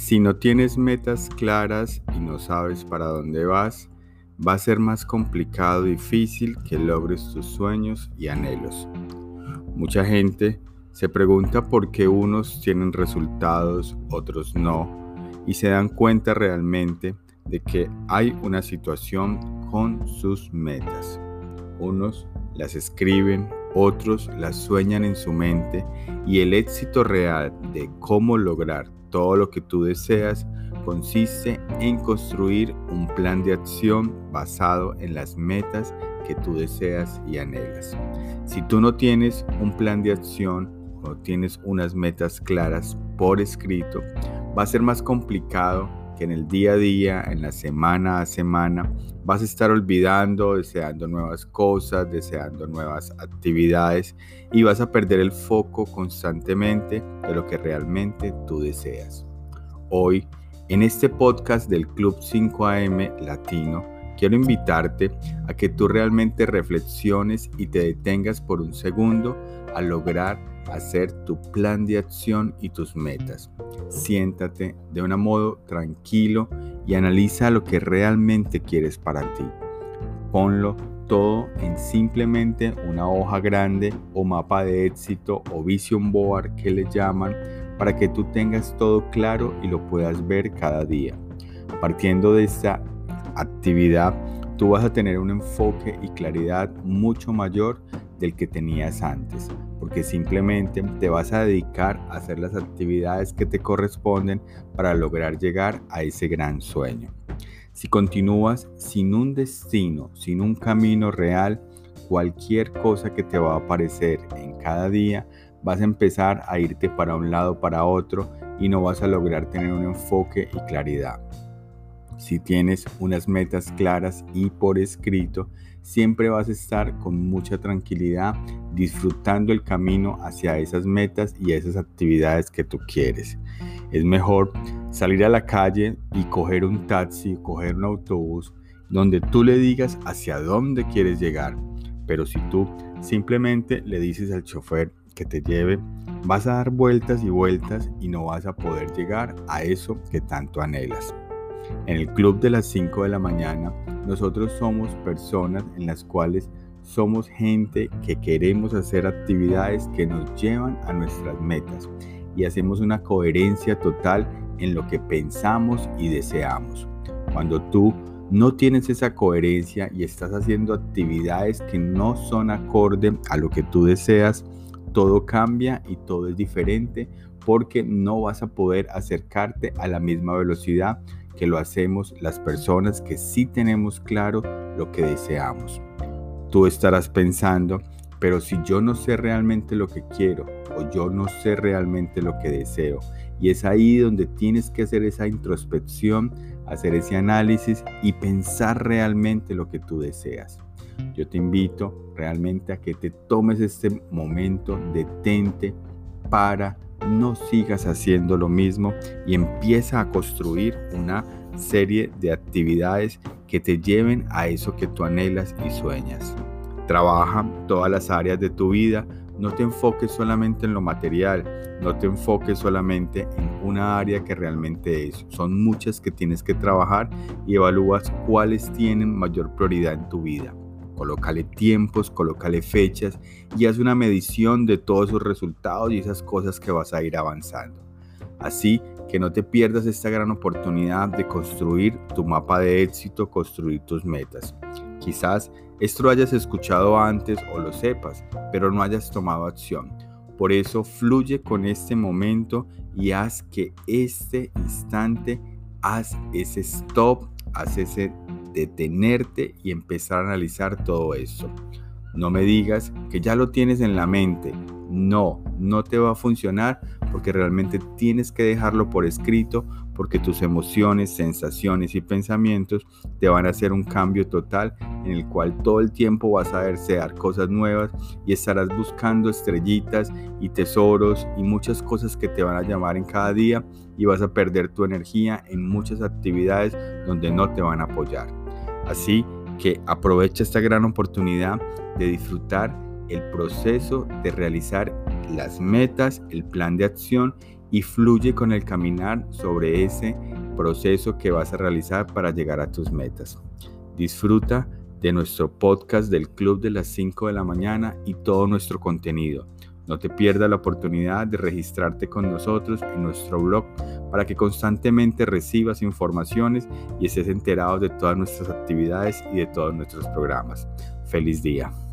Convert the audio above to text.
Si no tienes metas claras y no sabes para dónde vas, va a ser más complicado y difícil que logres tus sueños y anhelos. Mucha gente se pregunta por qué unos tienen resultados, otros no, y se dan cuenta realmente de que hay una situación con sus metas. Unos las escriben, otros las sueñan en su mente, y el éxito real de cómo lograr todo lo que tú deseas consiste en construir un plan de acción basado en las metas que tú deseas y anhelas. Si tú no tienes un plan de acción, no tienes unas metas claras por escrito, va a ser más complicado que en el día a día, en la semana a semana, vas a estar olvidando, deseando nuevas cosas, deseando nuevas actividades y vas a perder el foco constantemente de lo que realmente tú deseas. Hoy, en este podcast del Club 5am Latino, quiero invitarte a que tú realmente reflexiones y te detengas por un segundo a lograr hacer tu plan de acción y tus metas. Siéntate de un modo tranquilo y analiza lo que realmente quieres para ti. Ponlo todo en simplemente una hoja grande o mapa de éxito o vision board que le llaman, para que tú tengas todo claro y lo puedas ver cada día. Partiendo de esta actividad, tú vas a tener un enfoque y claridad mucho mayor del que tenías antes, porque simplemente te vas a dedicar a hacer las actividades que te corresponden para lograr llegar a ese gran sueño. Si continúas sin un destino, sin un camino real, cualquier cosa que te va a aparecer en cada día, vas a empezar a irte para un lado, para otro, y no vas a lograr tener un enfoque y claridad. Si tienes unas metas claras y por escrito, siempre vas a estar con mucha tranquilidad disfrutando el camino hacia esas metas y esas actividades que tú quieres. Es mejor salir a la calle y coger un taxi, coger un autobús, donde tú le digas hacia dónde quieres llegar. Pero si tú simplemente le dices al chofer que te lleve, vas a dar vueltas y vueltas y no vas a poder llegar a eso que tanto anhelas. En el club de las 5 de la mañana, nosotros somos personas en las cuales somos gente que queremos hacer actividades que nos llevan a nuestras metas y hacemos una coherencia total en lo que pensamos y deseamos. Cuando tú no tienes esa coherencia y estás haciendo actividades que no son acorde a lo que tú deseas, todo cambia y todo es diferente, porque no vas a poder acercarte a la misma velocidad que lo hacemos las personas que sí tenemos claro lo que deseamos. Tú estarás pensando, pero si yo no sé realmente lo que quiero o yo no sé realmente lo que deseo, y es ahí donde tienes que hacer esa introspección, hacer ese análisis y pensar realmente lo que tú deseas. Yo te invito realmente a que te tomes este momento, detente, no sigas haciendo lo mismo y empieza a construir una serie de actividades que te lleven a eso que tú anhelas y sueñas. Trabaja todas las áreas de tu vida, no te enfoques solamente en lo material, no te enfoques solamente en una área que realmente es. Son muchas que tienes que trabajar y evalúas cuáles tienen mayor prioridad en tu vida. Colócale tiempos, colócale fechas y haz una medición de todos esos resultados y esas cosas que vas a ir avanzando. Así que no te pierdas esta gran oportunidad de construir tu mapa de éxito, construir tus metas. Quizás esto lo hayas escuchado antes o lo sepas, pero no hayas tomado acción. Por eso fluye con este momento y haz que este instante, haz ese stop, haz ese detenerte y empezar a analizar todo esto. No me digas que ya lo tienes en la mente. No te va a funcionar, porque realmente tienes que dejarlo por escrito, porque tus emociones, sensaciones y pensamientos te van a hacer un cambio total en el cual todo el tiempo vas a desear cosas nuevas y estarás buscando estrellitas y tesoros y muchas cosas que te van a llamar en cada día, y vas a perder tu energía en muchas actividades donde no te van a apoyar. Así que aprovecha esta gran oportunidad de disfrutar el proceso de realizar las metas, el plan de acción y fluye con el caminar sobre ese proceso que vas a realizar para llegar a tus metas. Disfruta de nuestro podcast del Club de las 5 de la mañana y todo nuestro contenido. No te pierdas la oportunidad de registrarte con nosotros en nuestro blog para que constantemente recibas informaciones y estés enterado de todas nuestras actividades y de todos nuestros programas. ¡Feliz día!